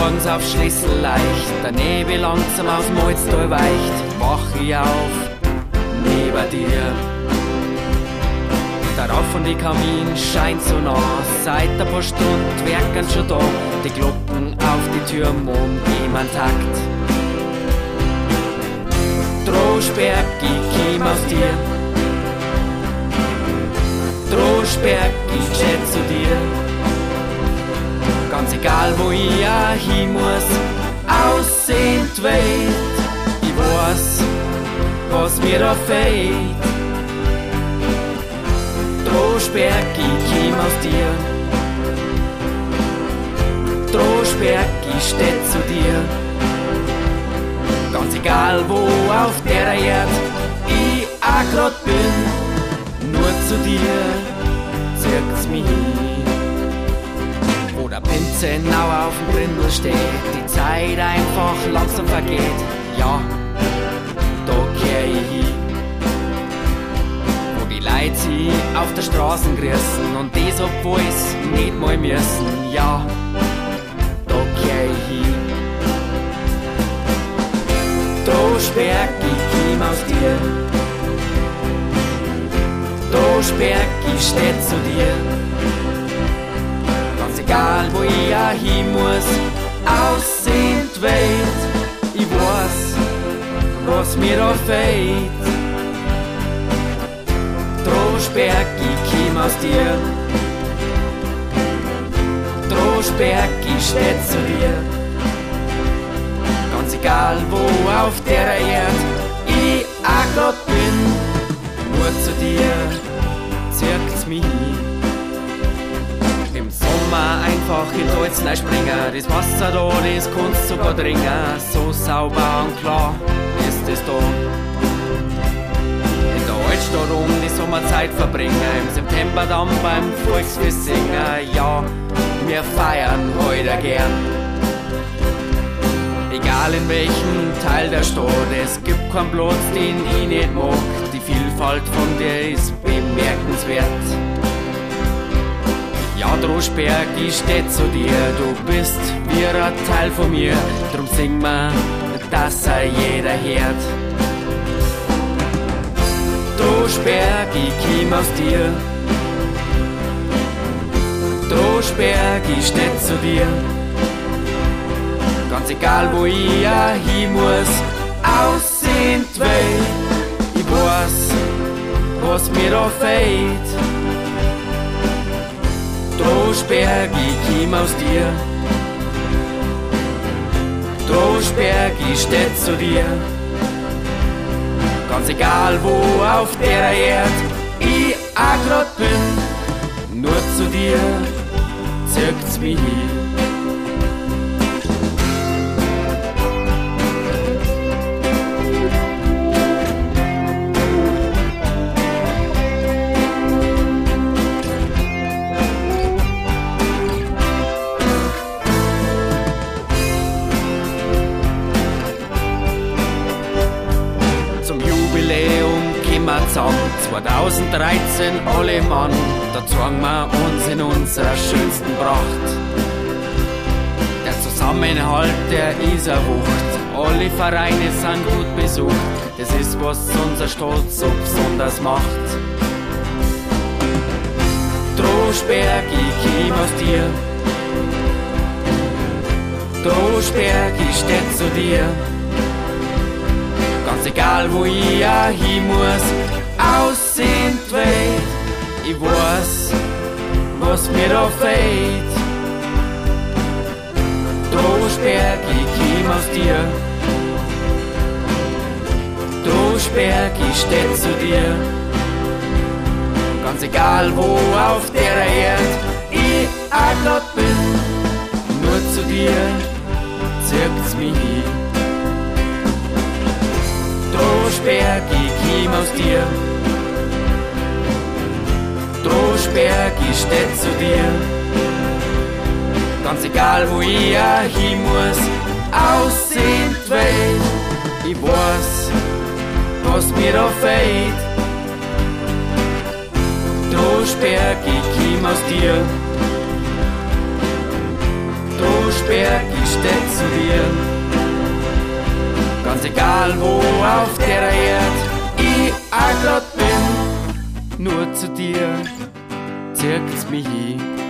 morgens auf Schlüssel leicht, der Nebel langsam aufs Malztal weicht, wach ich auf, neben dir. Der Rauf von die Kamin scheint so nah, seit ein paar Stunden werken schon da, die Glocken auf die Tür um jemand Takt. Droschberg, ich komm aus dir. Droschberg, ich steh zu dir. Ganz egal, wo ich auch hin muss, aussehen die Welt. Ich weiß, was mir da fehlt. Droschberg, ich komm aus dir. Droschberg, ich steh zu dir. Ganz egal, wo auf der Erde ich auch grad bin, nur zu dir zirkt's mich hin. Wo der Pinzenau auf dem Brindel steht, die Zeit einfach langsam vergeht, ja, da kehr ich hin. Wo die Leute sie auf der Straße grüßen und das, obwohl's nicht mal müssen, ja, da kehr ich hin. Droschberg, ich komm aus dir. Droschberg, ich steh zu dir. Ganz egal, wo ich auch hin muss, aussehen die Welt. Ich weiß, was mir da fehlt. Droschberg, ich komm aus dir. Droschberg, ich steh zu dir. Ganz egal, wo auf der Erde ich auch grad bin, nur zu dir zirkt's mich hin. Im Sommer einfach in Dolzen springen, das Wasser da, das kannst sogar trinken, so sauber und klar ist es da. In der Altstadt die Sommerzeit verbringen, im September dann beim Volksfest singen, ja, wir feiern heute gern. Egal in welchem Teil der Stadt, es gibt keinen Platz, den ich nicht mag. Die Vielfalt von dir ist bemerkenswert. Ja, Droschberg, ich steh zu dir, du bist wie ein Teil von mir. Drum sing mir, dass jeder hört. Droschberg, ich komm aus dir. Droschberg, ich steh zu dir. Ganz egal, wo ich auch hin muss, aussehen die Welt. Ich weiß, was mir da fehlt. Droschberg, ich komm aus dir. Droschberg, ich steh zu dir. Ganz egal, wo auf der Erde ich auch grad bin, nur zu dir zirkt's mich hin. Zusammen. 2013 alle Mann, da zeigen wir uns in unserer schönsten Pracht. Der Zusammenhalt, der ist eine Wucht, alle Vereine sind gut besucht, das ist was unser Stolz so besonders macht. Droschberg, ich komm aus dir. Droschberg, ich steh zu dir. Ganz egal, wo ich auch hin muss, aussehen die Welt. Ich weiß, was mir da fehlt. Droschberg, ich komm aus dir. Droschberg, ich steh zu dir. Ganz egal, wo auf der Erde ich auch grad bin, nur zu dir zirkt's mich hin. Droschberg, ich komm aus dir. Droschberg, ich steh zu dir. Ganz egal, wo ich auch hin muss, aussehen die Welt. Ich weiß, was mir da fehlt. Droschberg, ich komm aus dir. Droschberg, ich steh dir. Ganz egal wo auf der Erde ich auch grad bin, nur zu dir zirkt's mich hin.